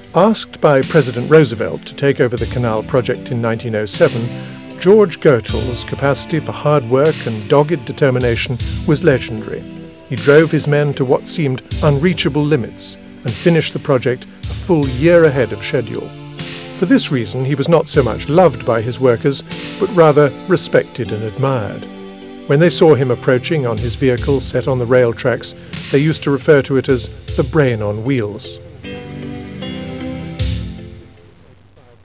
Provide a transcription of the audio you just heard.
Asked by President Roosevelt to take over the canal project in 1907, George Goethals' capacity for hard work and dogged determination was legendary. He drove his men to what seemed unreachable limits and finished the project a full year ahead of schedule. For this reason, he was not so much loved by his workers, but rather respected and admired. When they saw him approaching on his vehicle set on the rail tracks, they used to refer to it as the brain on wheels.